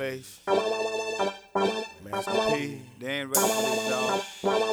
Ghostface, Master P, they ain't ready for this, dog.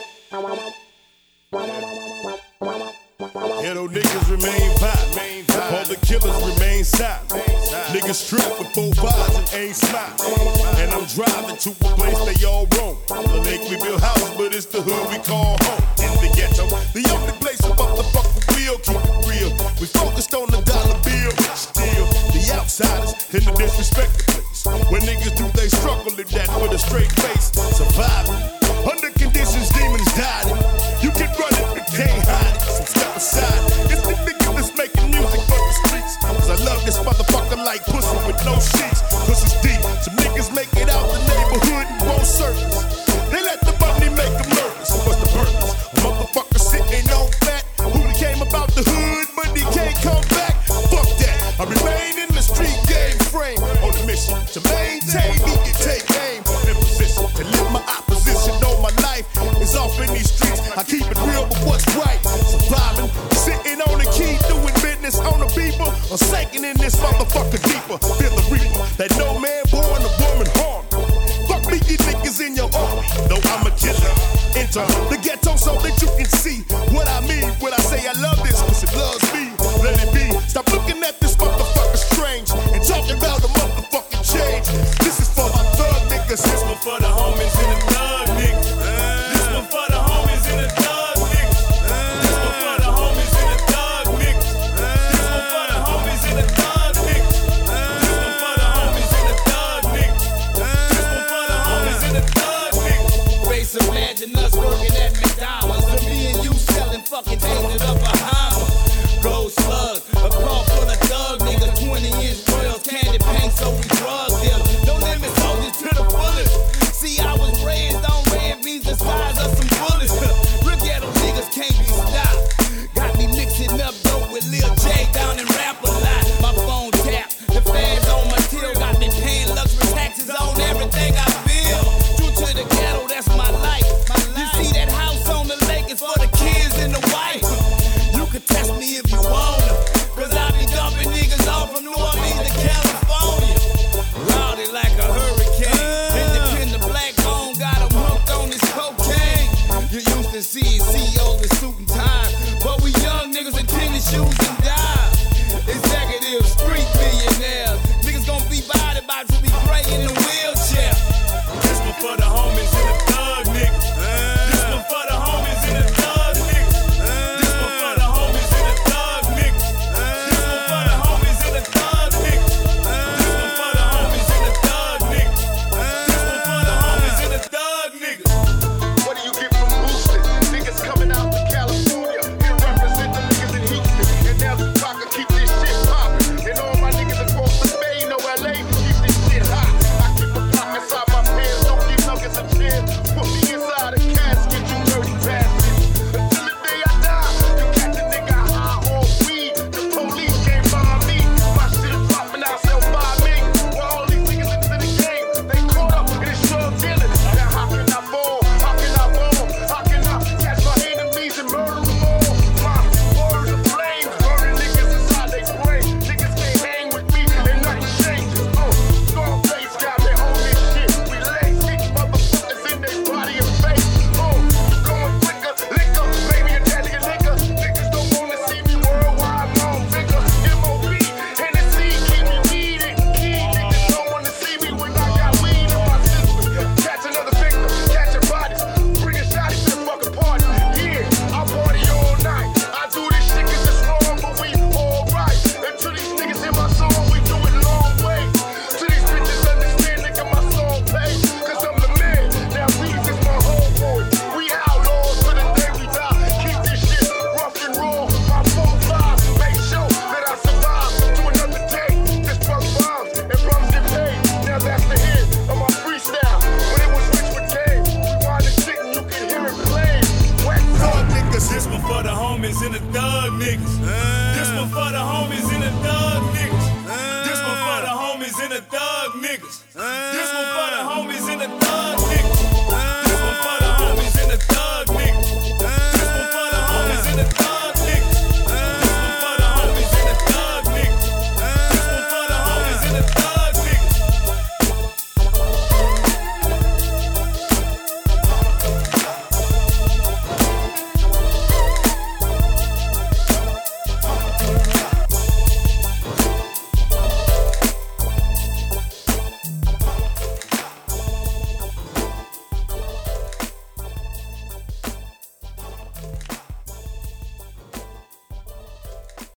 Ghetto niggas remain violent, all the killers remain silent. Niggas strapped with 4 bars and ain't smiling. And I'm driving to a place they all roam. The lake we build houses, but it's the hood we call home. In the ghetto, the only place a motherfucker will keep it real. We focused on the dollar bill, still the outsiders in the disrespected place. When niggas do they struggle in that with a straight face, surviving under conditions demons died. You can run it, but can't hide it. So step aside. It's the nigga that's making music for the streets. Cause I love this motherfucker like pussy with no sheets. Cause it's deep. Some niggas make it out the neighborhood and won't surface. They let the money make them nervous. What's the purpose? A motherfucker sitting on fat who came about the hood, but he can't come back. Fuck that. I remain in the street game frame on a mission to maintain, need to take aim in position to live my opposition. Know my life is off in these streets. I keep it real with what's right. Surviving, sitting on the key, doing business on the people, or sinking in this motherfucker deeper. Feel the reaper that no man born a woman harm. Fuck me, you niggas in your army. Though I'm a killer, enter the ghetto so that you can see what I mean when I say I love this, cause it loves me. Let it be. Stop looking at this motherfucker strange and talking about a motherfucking change. This is for my thug niggas. This one for the homies and the thug niggas. This one for the homies and the thug niggas. This one for the homies and the thug niggas. This one for the homies and the thug niggas. This one for the homies and the thug niggas. This one for the homies and the thug niggas. Face, imagine us working at McDonald's, and me and you selling fucking things up behind us. Gold slug, a car full of thug niggas, 20-inch royals, candy paint, so we drug them. No limit soldiers to the fullest. See, I was raised on red beans the size of some bullets. Real ghetto niggas can't be stopped. Got me mixing up dope with Lil J down in rap a lot. My phone tapped, the fans on my tail, got me paying luxury taxes on everything I feel. True to the ghetto, that's my life. You see that house on the lake is for the kids and the wife. You can test me if you wanna, cause I be dumping niggas off from New Orleans to California. Rowdy like a hurricane. Independent black bone got him hooked on this cocaine. You used to see CEOs with suit and tie.